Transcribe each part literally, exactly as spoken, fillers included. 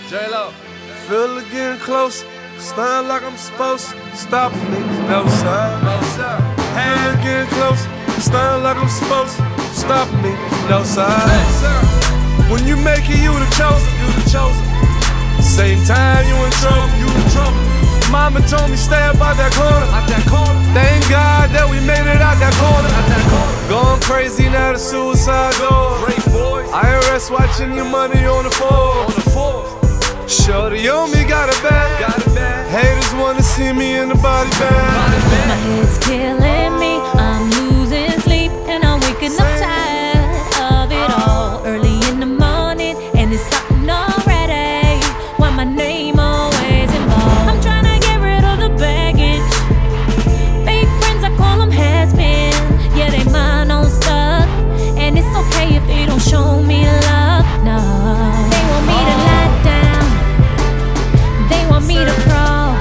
J-Lo. Feel it getting close, stun like I'm supposed to stop me. No sir, No, sir. feel it getting close, stun like I'm supposed to stop me. No sir. Hey, sir. When you make it, you the chosen, you the chosen. Same time you in trouble, you in trouble. Mama told me stay up out that corner, Out that corner. Thank God that we made it out that corner. Out that corner. Going crazy now, the suicide door. Great boys. I R S watching your money on the floor. On the floor. Shorty on me got it bad. Got it bad. Haters wanna see me in the body Got bag. it My bad. head's killing me, I'm losing sleep, and I'm waking up tired of it all. Early in the morning, and it's starting already. Why my name always involved? I'm trying to get rid of the baggage. Fake friends, I call them has-been. Yeah, they mine on stuck, and it's okay if they don't show me love. No, they want me to lie down, they want me to crawl,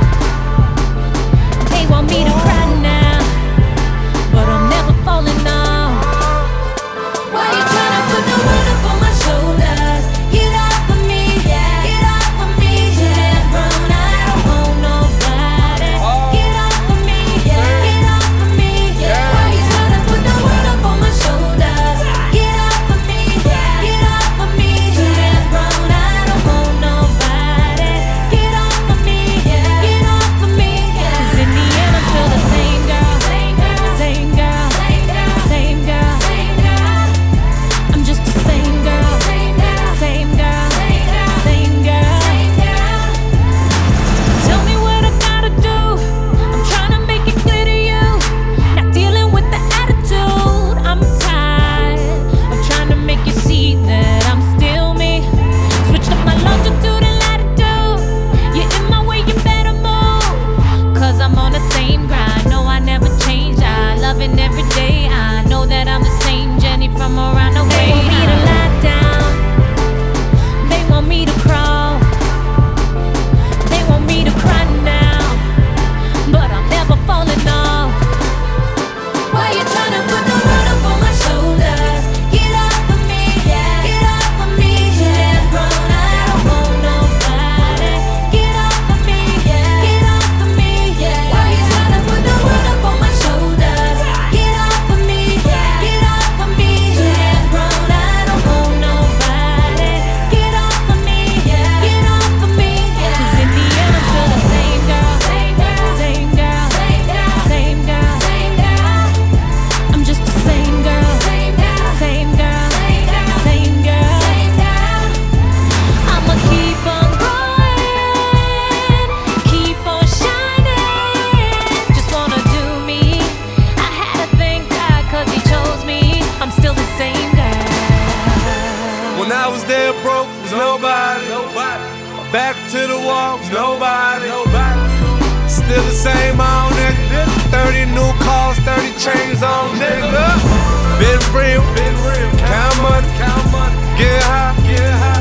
they want me to cry now, but I'm never falling off. Why you tryna put the weight up on my shoulders? Get off of me, get off of me. Damn, Brown, I don't want nobody. Get off of me, get off of me. Why you tryna put the weight up on my shoulders? Get off of me, get off of me. Damn, Brown, I don't want nobody. Get off of me, get off of me. 'Cause in the end I'm still the same girl, same girl, same girl, same girl, same girl. I'm just the same girl, same girl, same girl, same girl. Tell me what I gotta do. I'm trying to make it clear to you. Not dealing with the attitude. I'm tired of trying to make you see that I'm still me. Switched up my longitude and latitude. You're in my way, you better move. 'Cause I'm on the same grind. No, I never change. I love it every day. I know that I'm the same Jenny from around the way. They want me to lie down, they want me to crawl, they want me to cry now, but I'm never falling off. Why you tryna put the weight up on my shoulders? Get off of me, get off of me. Damn, Brown, I don't want nobody. Get off of me, get off of me. Why you tryna put the weight up on my shoulders? Get off of me, get off of me. Damn, Brown, I don't want nobody. Get off of me, get off of me. 'Cause in the end I'm still the same girl, same girl, same girl, same girl, same girl. I'm just the same girl, same girl, same girl, same girl. I'ma keep on growing, keep on shining. Just wanna do me. I had to thank God 'cause He chose me. I'm still the same girl. When I was there broke, was nobody. Nobody. Back to the wall, was nobody. Nobody. Still the same old nigga. thirty new cars, thirty chains on nigga. Been real, Been real. count money, Count money. get high, Get high.